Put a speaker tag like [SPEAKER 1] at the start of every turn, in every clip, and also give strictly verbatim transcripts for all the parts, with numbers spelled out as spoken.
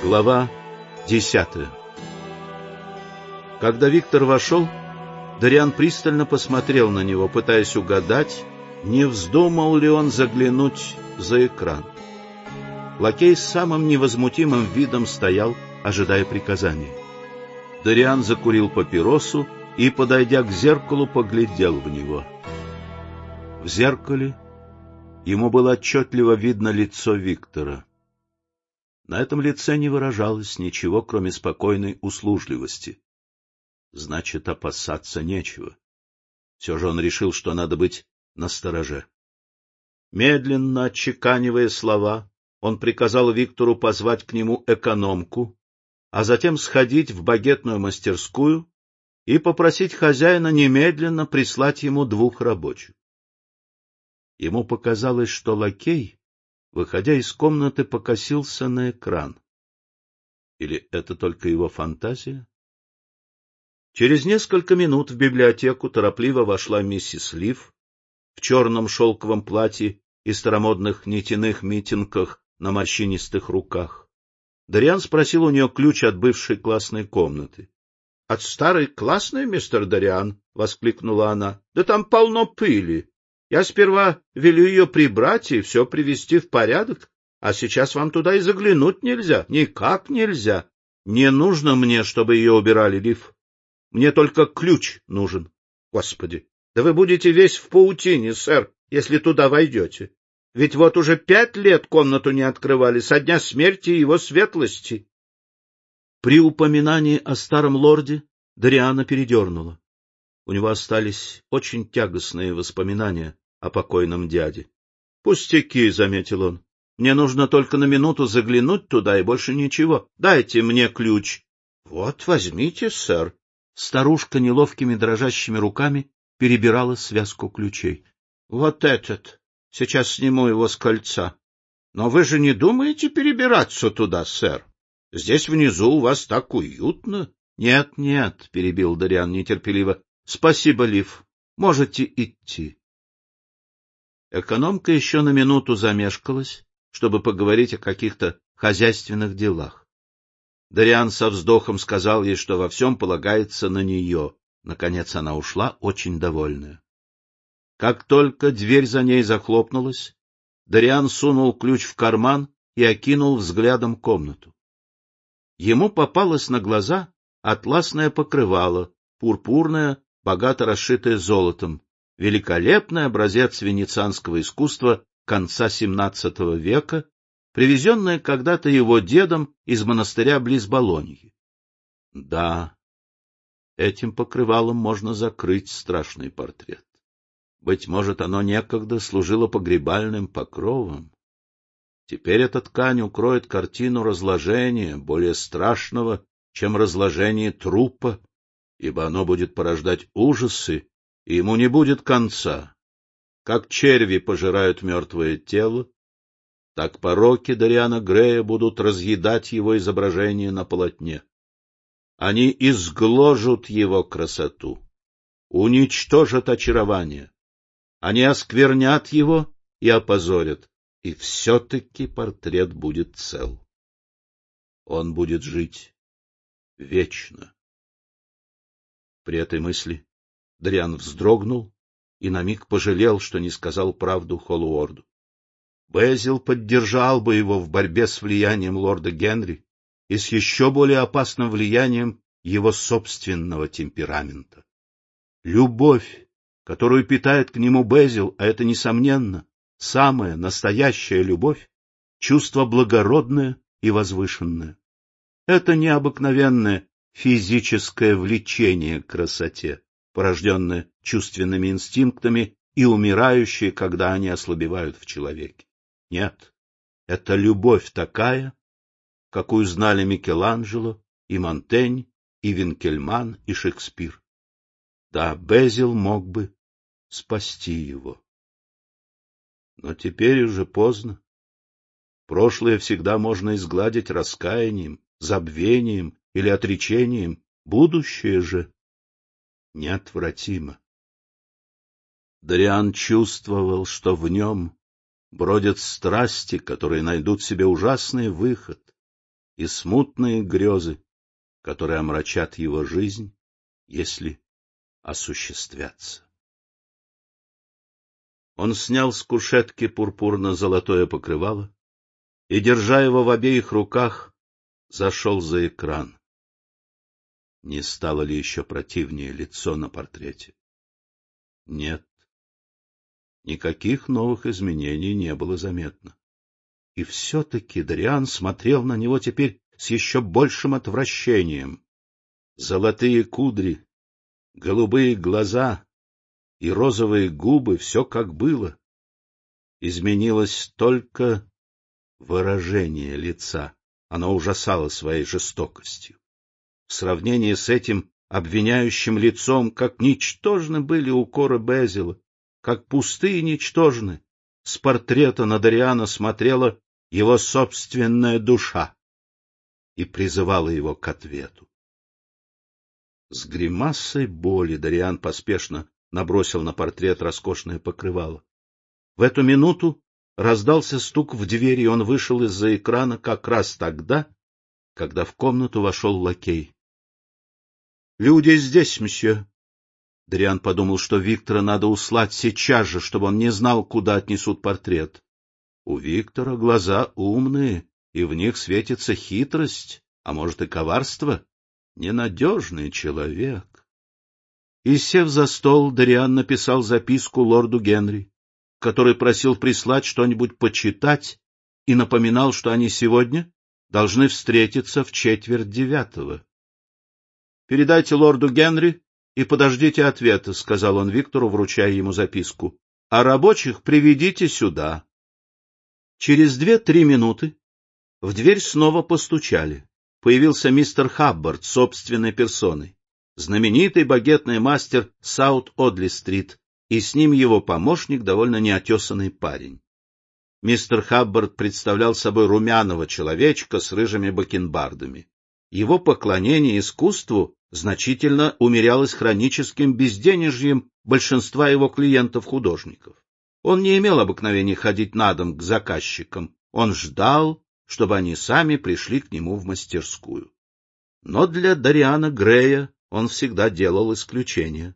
[SPEAKER 1] Глава десятая. Когда Виктор вошел, Дориан пристально посмотрел на него, пытаясь угадать, не вздумал ли он заглянуть за экран. Лакей с самым невозмутимым видом стоял, ожидая приказания. Дориан закурил папиросу и, подойдя к зеркалу, поглядел в него. В зеркале ему было отчетливо видно лицо Виктора. На этом лице не выражалось ничего, кроме спокойной услужливости. Значит, опасаться нечего. Все же он решил, что надо быть настороже. Медленно отчеканивая слова, он приказал Виктору позвать к нему экономку, а затем сходить в багетную мастерскую и попросить хозяина немедленно прислать ему двух рабочих. Ему показалось, что лакей, выходя из комнаты, покосился на экран. Или это только его фантазия? Через несколько минут в библиотеку торопливо вошла миссис Лив в черном шелковом платье и старомодных нитяных митенках на морщинистых руках. Дориан спросил у нее ключ от бывшей классной комнаты. — От старой классной, мистер Дориан? — воскликнула она. — Да там полно пыли. Я сперва велю ее прибрать и все привести в порядок, а сейчас вам туда и заглянуть нельзя, никак нельзя. Не нужно мне, чтобы ее убирали, Лив. Мне только ключ нужен. Господи, да вы будете весь в паутине, сэр, если туда войдете. Ведь вот уже пять лет комнату не открывали со дня смерти его светлости. При упоминании о старом лорде Дориана передернуло. У него остались очень тягостные воспоминания о покойном дяде. — Пустяки, — заметил он. — Мне нужно только на минуту заглянуть туда и больше ничего. Дайте мне ключ. — Вот, возьмите, сэр. Старушка неловкими дрожащими руками перебирала связку ключей. — Вот этот. Сейчас сниму его с кольца. Но вы же не думаете перебираться туда, сэр? Здесь внизу у вас так уютно. — Нет, нет, — перебил Дориан нетерпеливо. — Спасибо, Лив. Можете идти. Экономка еще на минуту замешкалась, чтобы поговорить о каких-то хозяйственных делах. Дориан со вздохом сказал ей, что во всем полагается на нее. Наконец она ушла, очень довольная. Как только дверь за ней захлопнулась, Дориан сунул ключ в карман и окинул взглядом комнату. Ему попалось на глаза атласное покрывало, пурпурное, богато расшитое золотом, великолепный образец венецианского искусства конца семнадцатого века, привезенное когда-то его дедом из монастыря близ Болоньи. Да, этим покрывалом можно закрыть страшный портрет. Быть может, оно некогда служило погребальным покровом. Теперь эта ткань укроет картину разложения, более страшного, чем разложение трупа, ибо оно будет порождать ужасы, и ему не будет конца. Как черви пожирают мертвое тело, так пороки Дориана Грея будут разъедать его изображение на полотне. Они изгложат его красоту, уничтожат очарование. Они осквернят его и опозорят, и все-таки портрет будет цел. Он будет жить вечно. При этой мысли Дориан вздрогнул и на миг пожалел, что не сказал правду Холлуорду. Безил поддержал бы его в борьбе с влиянием лорда Генри и с еще более опасным влиянием его собственного темперамента. Любовь, которую питает к нему Безил, а это, несомненно, самая настоящая любовь, чувство благородное и возвышенное. Это необыкновенное физическое влечение к красоте, порожденное чувственными инстинктами и умирающее, когда они ослабевают в человеке. Нет, это любовь такая, какую знали Микеланджело и Монтень, и Винкельман, и Шекспир. Да, Безил мог бы спасти его. Но теперь уже поздно. Прошлое всегда можно изгладить раскаянием, забвением или отречением, будущее же неотвратимо. Дориан чувствовал, что в нем бродят страсти, которые найдут себе ужасный выход, и смутные грезы, которые омрачат его жизнь, если осуществятся. Он снял с кушетки пурпурно-золотое покрывало и, держа его в обеих руках, зашел за экран. Не стало ли еще противнее лицо на портрете? Нет. Никаких новых изменений не было заметно. И все-таки Дориан смотрел на него теперь с еще большим отвращением. Золотые кудри, голубые глаза и розовые губы — все как было. Изменилось только выражение лица. Оно ужасало своей жестокостью. В сравнении с этим обвиняющим лицом, как ничтожны были укоры Безила, как пусты и ничтожны, с портрета на Дориана смотрела его собственная душа и призывала его к ответу. С гримасой боли Дориан поспешно набросил на портрет роскошное покрывало. В эту минуту раздался стук в дверь, и он вышел из-за экрана как раз тогда, когда в комнату вошел лакей. — Люди здесь, мсье. Дориан подумал, что Виктора надо услать сейчас же, чтобы он не знал, куда отнесут портрет. У Виктора глаза умные, и в них светится хитрость, а может и коварство. Ненадежный человек. И, сев за стол, Дориан написал записку лорду Генри, который просил прислать что-нибудь почитать и напоминал, что они сегодня должны встретиться в четверть девятого. — Передайте лорду Генри и подождите ответа, — сказал он Виктору, вручая ему записку. — А рабочих приведите сюда. Через две-три минуты в дверь снова постучали. Появился мистер Хаббард собственной персоной, знаменитый багетный мастер Саут-Одли-стрит, и с ним его помощник, довольно неотесанный парень. Мистер Хаббард представлял собой румяного человечка с рыжими бакенбардами. Его поклонение искусству значительно умерялось хроническим безденежьем большинства его клиентов-художников. Он не имел обыкновения ходить на дом к заказчикам, он ждал, чтобы они сами пришли к нему в мастерскую. Но для Дориана Грея он всегда делал исключение.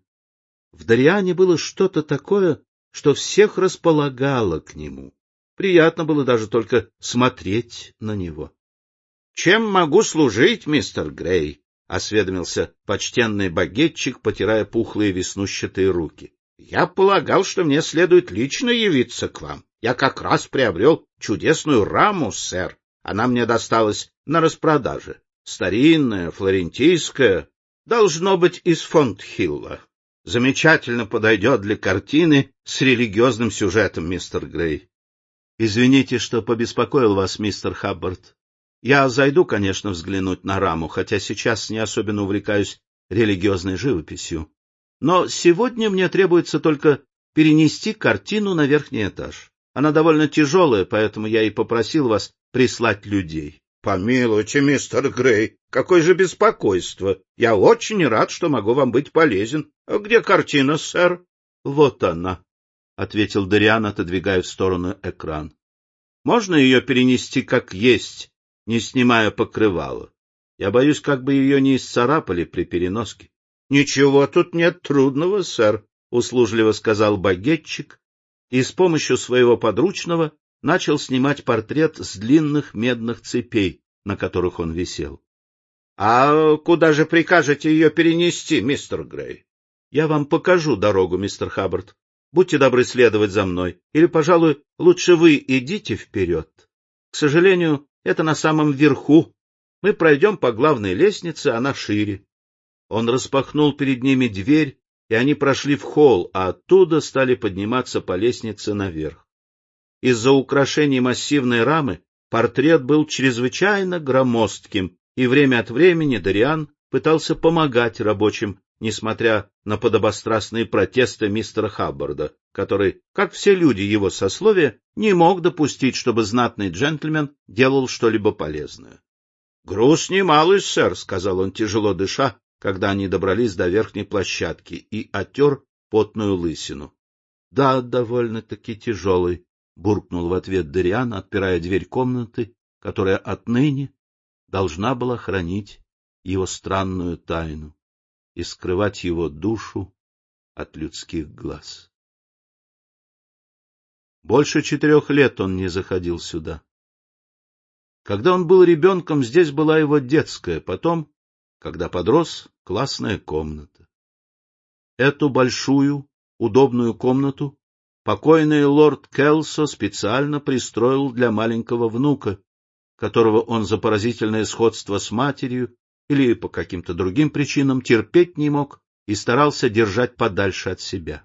[SPEAKER 1] В Дориане было что-то такое, что всех располагало к нему. Приятно было даже только смотреть на него. — Чем могу служить, мистер Грей? — осведомился почтенный багетчик, потирая пухлые веснущатые руки. — Я полагал, что мне следует лично явиться к вам. Я как раз приобрел чудесную раму, сэр. Она мне досталась на распродаже. Старинная, флорентийская, должно быть из Фонтхилла. Замечательно подойдет для картины с религиозным сюжетом, мистер Грей. — Извините, что побеспокоил вас, мистер Хаббард. Я зайду, конечно, взглянуть на раму, хотя сейчас не особенно увлекаюсь религиозной живописью. Но сегодня мне требуется только перенести картину на верхний этаж. Она довольно тяжелая, поэтому я и попросил вас прислать людей. — Помилуйте, мистер Грей, какое же беспокойство! Я очень рад, что могу вам быть полезен. — Где картина, сэр? — Вот она, — ответил Дориан, отодвигая в сторону экран. — Можно ее перенести как есть, не снимая покрывала? Я боюсь, как бы ее не исцарапали при переноске. — Ничего тут нет трудного, сэр, — услужливо сказал багетчик, и с помощью своего подручного начал снимать портрет с длинных медных цепей, на которых он висел. — А куда же прикажете ее перенести, мистер Грей? — Я вам покажу дорогу, мистер Хаббард. Будьте добры следовать за мной. Или, пожалуй, лучше вы идите вперед. К сожалению, это на самом верху. Мы пройдем по главной лестнице, она шире. Он распахнул перед ними дверь, и они прошли в холл, а оттуда стали подниматься по лестнице наверх. Из-за украшений массивной рамы портрет был чрезвычайно громоздким, и время от времени Дориан пытался помогать рабочим, несмотря на подобострастные протесты мистера Хаббарда, который, как все люди его сословия, не мог допустить, чтобы знатный джентльмен делал что-либо полезное. — Груз немалый, сэр, — сказал он, тяжело дыша, когда они добрались до верхней площадки, и оттер потную лысину. — Да, довольно-таки тяжелый, — буркнул в ответ Дориан, отпирая дверь комнаты, которая отныне должна была хранить его странную тайну и скрывать его душу от людских глаз. Больше четырех лет он не заходил сюда. Когда он был ребенком, здесь была его детская, потом, когда подрос, классная комната. Эту большую, удобную комнату покойный лорд Келсо специально пристроил для маленького внука, которого он за поразительное сходство с матерью или по каким-то другим причинам терпеть не мог и старался держать подальше от себя.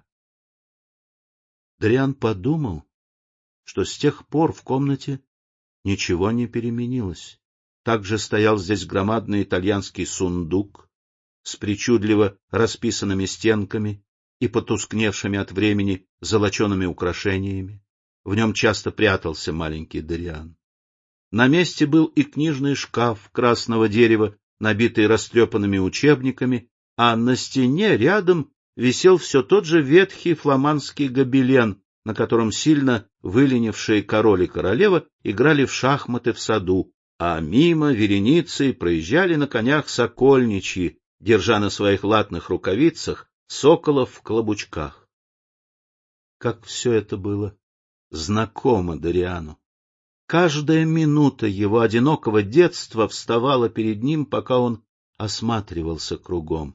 [SPEAKER 1] Дориан подумал, что с тех пор в комнате ничего не переменилось. Также стоял здесь громадный итальянский сундук с причудливо расписанными стенками и потускневшими от времени золочеными украшениями. В нем часто прятался маленький Дориан. На месте был и книжный шкаф красного дерева, набитый растрепанными учебниками, а на стене рядом висел все тот же ветхий фламандский гобелен, на котором сильно выленившие король и королева играли в шахматы в саду, а мимо вереницей проезжали на конях сокольничьи, держа на своих латных рукавицах соколов в клобучках. Как все это было знакомо Дориану! Каждая минута его одинокого детства вставала перед ним, пока он осматривался кругом.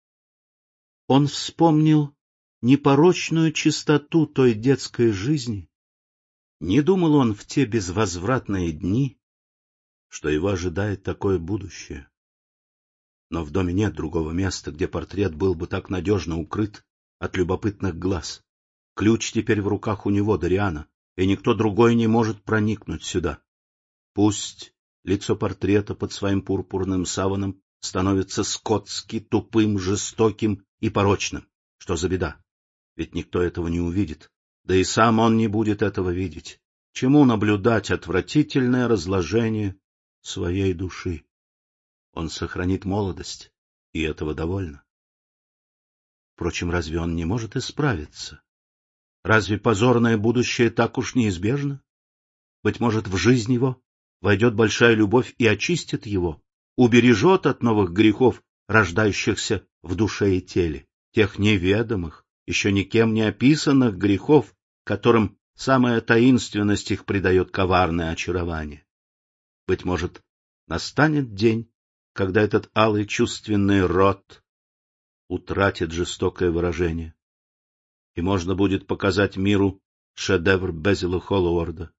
[SPEAKER 1] Он вспомнил непорочную чистоту той детской жизни. Не думал он в те безвозвратные дни, что его ожидает такое будущее. Но в доме нет другого места, где портрет был бы так надежно укрыт от любопытных глаз. Ключ теперь в руках у него, Дориана, и никто другой не может проникнуть сюда. Пусть лицо портрета под своим пурпурным саваном становится скотски, тупым, жестоким и порочным. Что за беда? Ведь никто этого не увидит, да и сам он не будет этого видеть. Чему наблюдать отвратительное разложение своей души? Он сохранит молодость, и этого довольно. Впрочем, разве он не может исправиться? Разве позорное будущее так уж неизбежно? Быть может, в жизнь его войдет большая любовь и очистит его, убережет от новых грехов, рождающихся в душе и теле, тех неведомых, еще никем не описанных грехов, которым самая таинственность их придает коварное очарование. Быть может, настанет день, когда этот алый чувственный рот утратит жестокое выражение, и можно будет показать миру шедевр Безила Холлоуарда.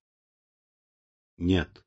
[SPEAKER 1] Нет.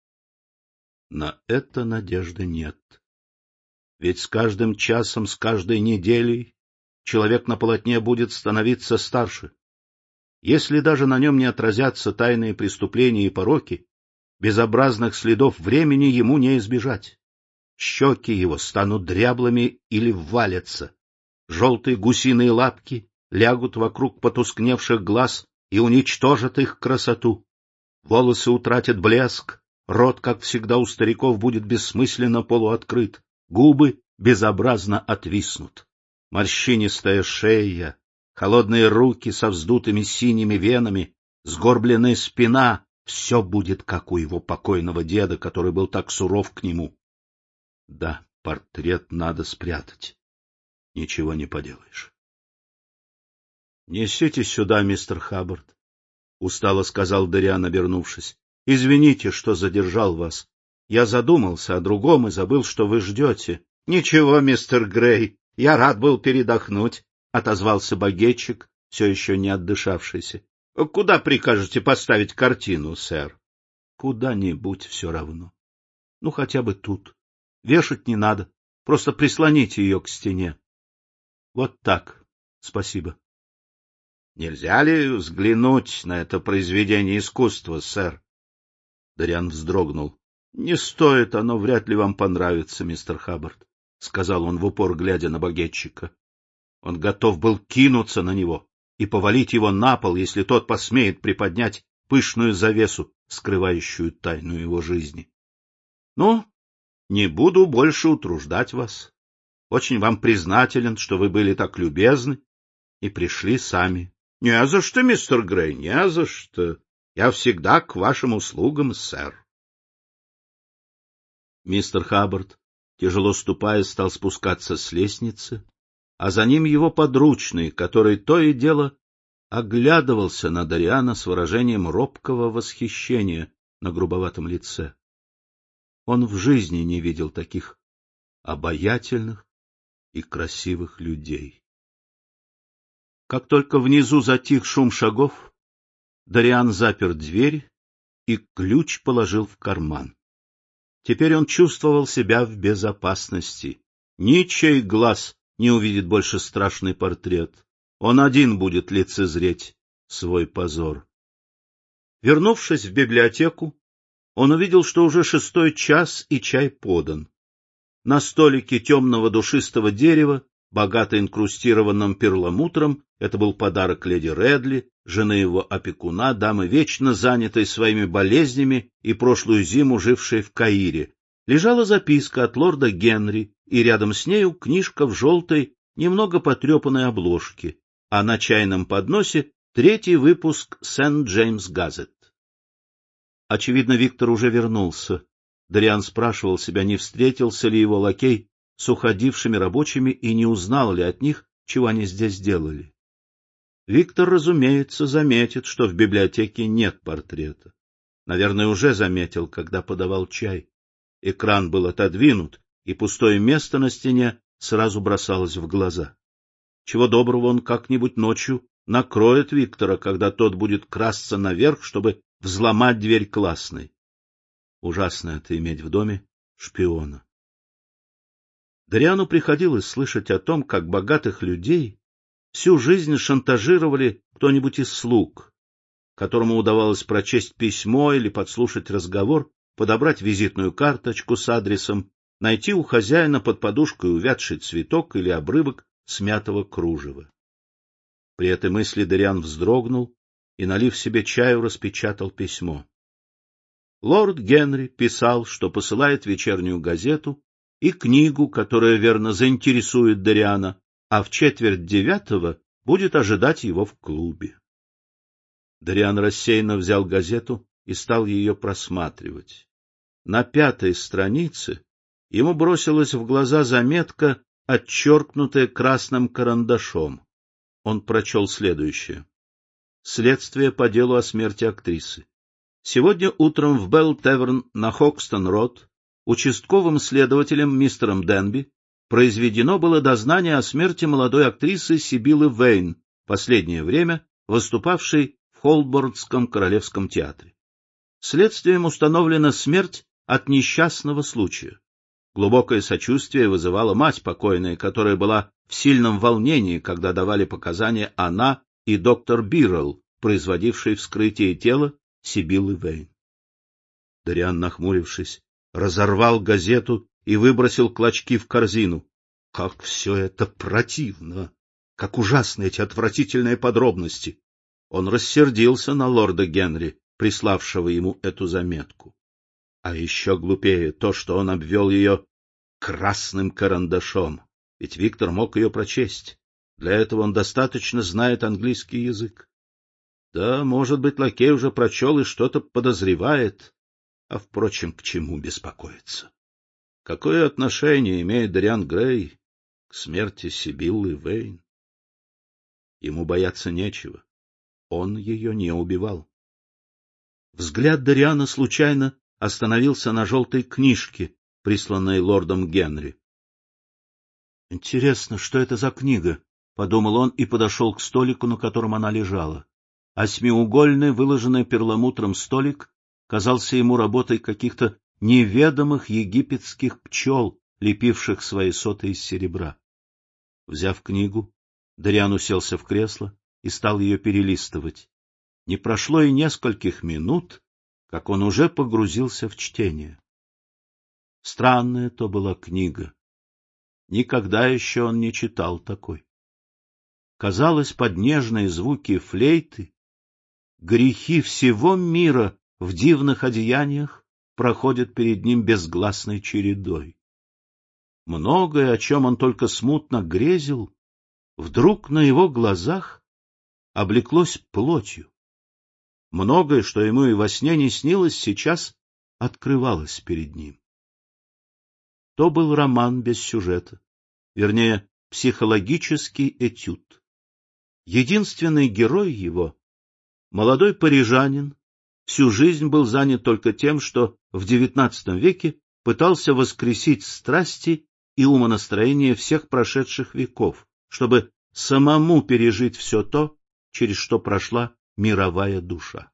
[SPEAKER 1] На это надежды нет. Ведь с каждым часом, с каждой неделей человек на полотне будет становиться старше. Если даже на нем не отразятся тайные преступления и пороки, безобразных следов времени ему не избежать. Щеки его станут дряблыми или ввалятся. Желтые гусиные лапки лягут вокруг потускневших глаз и уничтожат их красоту. Волосы утратят блеск, рот, как всегда у стариков, будет бессмысленно полуоткрыт, губы безобразно отвиснут. Морщинистая шея, холодные руки со вздутыми синими венами, сгорбленная спина — все будет, как у его покойного деда, который был так суров к нему. Да, портрет надо спрятать. Ничего не поделаешь. — Несите сюда, мистер Хаббард, — устало сказал Дориан, обернувшись. — Извините, что задержал вас. Я задумался о другом и забыл, что вы ждете. — Ничего, мистер Грей, я рад был передохнуть, — отозвался багетчик, все еще не отдышавшийся. — Куда прикажете поставить картину, сэр? — Куда-нибудь все равно. Ну, хотя бы тут. Вешать не надо, просто прислоните ее к стене. Вот так, спасибо. — Нельзя ли взглянуть на это произведение искусства, сэр? Дориан вздрогнул. — Не стоит, оно вряд ли вам понравится, мистер Хаббард, — сказал он в упор, глядя на багетчика. Он готов был кинуться на него и повалить его на пол, если тот посмеет приподнять пышную завесу, скрывающую тайну его жизни. — Ну, не буду больше утруждать вас. Очень вам признателен, что вы были так любезны и пришли сами. — Не за что, мистер Грей, не за что. Я всегда к вашим услугам, сэр. Мистер Хаббард, тяжело ступая, стал спускаться с лестницы, а за ним его подручный, который то и дело оглядывался на Дориана с выражением робкого восхищения на грубоватом лице. Он в жизни не видел таких обаятельных и красивых людей. Как только внизу затих шум шагов, Дориан запер дверь и ключ положил в карман. Теперь он чувствовал себя в безопасности. Ничей глаз не увидит больше страшный портрет. Он один будет лицезреть свой позор. Вернувшись в библиотеку, он увидел, что уже шестой час и чай подан. На столике темного душистого дерева, богато инкрустированном перламутром, это был подарок леди Редли, жены его опекуна, дамы, вечно занятой своими болезнями и прошлую зиму жившей в Каире, лежала записка от лорда Генри, и рядом с нею книжка в желтой, немного потрепанной обложке, а на чайном подносе третий выпуск Сент-Джеймс Газет. Очевидно, Виктор уже вернулся. Дориан спрашивал себя, не встретился ли его лакей с уходившими рабочими и не узнал ли от них, чего они здесь делали. Виктор, разумеется, заметит, что в библиотеке нет портрета. Наверное, уже заметил, когда подавал чай. Экран был отодвинут, и пустое место на стене сразу бросалось в глаза. Чего доброго, он как-нибудь ночью накроет Виктора, когда тот будет красться наверх, чтобы взломать дверь классной. Ужасно это иметь в доме шпиона. Дориану приходилось слышать о том, как богатых людей всю жизнь шантажировали кто-нибудь из слуг, которому удавалось прочесть письмо или подслушать разговор, подобрать визитную карточку с адресом, найти у хозяина под подушкой увядший цветок или обрывок смятого кружева. При этой мысли Дориан вздрогнул и, налив себе чаю, распечатал письмо. Лорд Генри писал, что посылает вечернюю газету и книгу, которая верно заинтересует Дориана, а в четверть девятого будет ожидать его в клубе. Дориан рассеянно взял газету и стал ее просматривать. На пятой странице ему бросилась в глаза заметка, отчеркнутая красным карандашом. Он прочел следующее. Следствие по делу о смерти актрисы. Сегодня утром в Белл-Таверн на Хокстон-Род участковым следователем мистером Денби произведено было дознание о смерти молодой актрисы Сибиллы Вейн, последнее время выступавшей в Холборнском королевском театре. Следствием установлена смерть от несчастного случая. Глубокое сочувствие вызывала мать покойной, которая была в сильном волнении, когда давали показания она и доктор Биррелл, производивший вскрытие тела Сибиллы Вейн. Дориан, нахмурившись, разорвал газету и выбросил клочки в корзину. Как все это противно! Как ужасны эти отвратительные подробности! Он рассердился на лорда Генри, приславшего ему эту заметку. А еще глупее то, что он обвел ее красным карандашом, ведь Виктор мог ее прочесть. Для этого он достаточно знает английский язык. Да, может быть, лакей уже прочел и что-то подозревает, а, впрочем, к чему беспокоиться? Какое отношение имеет Дориан Грей к смерти Сибиллы Вейн? Ему бояться нечего, он ее не убивал. Взгляд Дориана случайно остановился на желтой книжке, присланной лордом Генри. «Интересно, что это за книга?» — подумал он и подошел к столику, на котором она лежала. Осьмиугольный, выложенный перламутром столик казался ему работой каких-то неведомых египетских пчел, лепивших свои соты из серебра. Взяв книгу, Дориан уселся в кресло и стал ее перелистывать. Не прошло и нескольких минут, как он уже погрузился в чтение. Странная то была книга. Никогда еще он не читал такой. Казалось, под нежные звуки флейты грехи всего мира в дивных одеяниях проходят перед ним безгласной чередой. Многое, о чем он только смутно грезил, вдруг на его глазах облеклось плотью. Многое, что ему и во сне не снилось, сейчас открывалось перед ним. то был роман без сюжета, вернее, психологический этюд. Единственный герой его, молодой парижанин, всю жизнь был занят только тем, что в девятнадцатом веке пытался воскресить страсти и умонастроение всех прошедших веков, чтобы самому пережить все то, через что прошла мировая душа.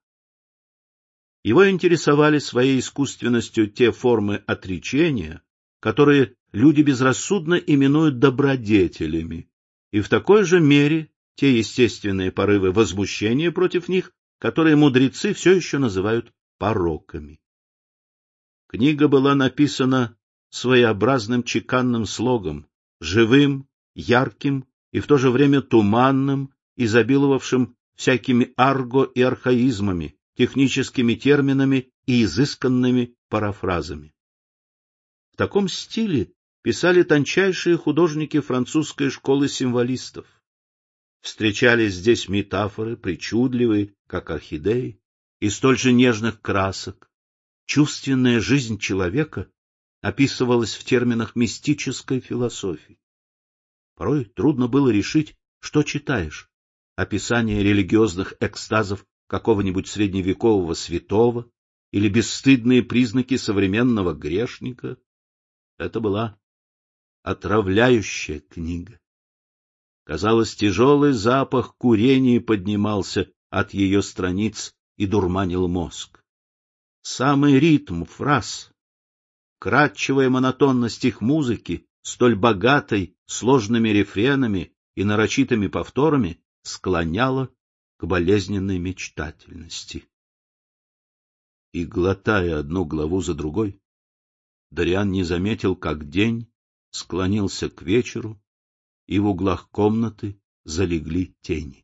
[SPEAKER 1] Его интересовали своей искусственностью те формы отречения, которые люди безрассудно именуют добродетелями, и в такой же мере те естественные порывы возмущения против них, которые мудрецы все еще называют пороками. Книга была написана своеобразным чеканным слогом, живым, ярким и в то же время туманным, изобиловавшим всякими арго и архаизмами, техническими терминами и изысканными парафразами. В таком стиле писали тончайшие художники французской школы символистов. Встречались здесь метафоры, причудливые, как орхидеи, и столь же нежных красок. Чувственная жизнь человека описывалась в терминах мистической философии. Порой трудно было решить, что читаешь: описание религиозных экстазов какого-нибудь средневекового святого или бесстыдные признаки современного грешника. Это была отравляющая книга. Казалось, тяжелый запах курения поднимался от ее страниц и дурманил мозг. Самый ритм фраз, кратчевая монотонность их музыки, столь богатой сложными рефренами и нарочитыми повторами, склоняла к болезненной мечтательности. И, глотая одну главу за другой, Дориан не заметил, как день склонился к вечеру, и в углах комнаты залегли тени.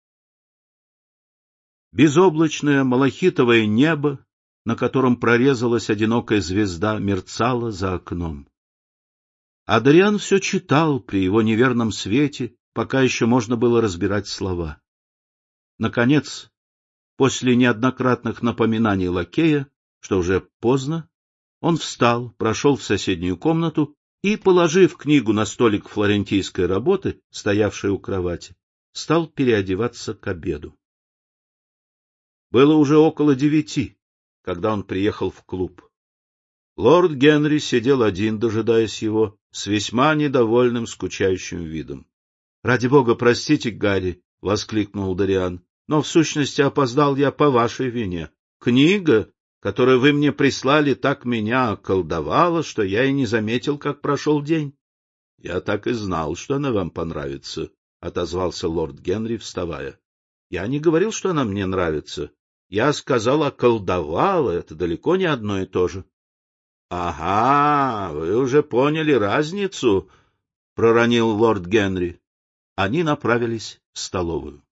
[SPEAKER 1] Безоблачное малахитовое небо, на котором прорезалась одинокая звезда, мерцало за окном. А Дориан все читал при его неверном свете, пока еще можно было разбирать слова. Наконец, после неоднократных напоминаний лакея, что уже поздно, он встал, прошел в соседнюю комнату и, положив книгу на столик флорентийской работы, стоявшей у кровати, стал переодеваться к обеду. Было уже около девяти, когда он приехал в клуб. Лорд Генри сидел один, дожидаясь его, с весьма недовольным, скучающим видом. — Ради бога, простите, Гарри, — воскликнул Дориан, — но в сущности опоздал я по вашей вине. Книга, которую вы мне прислали, так меня околдовала, что я и не заметил, как прошел день. — Я так и знал, что она вам понравится, — отозвался лорд Генри, вставая. — Я не говорил, что она мне нравится. Я сказал, околдовала, это далеко не одно и то же. — Ага, вы уже поняли разницу, — проронил лорд Генри. Они направились в столовую.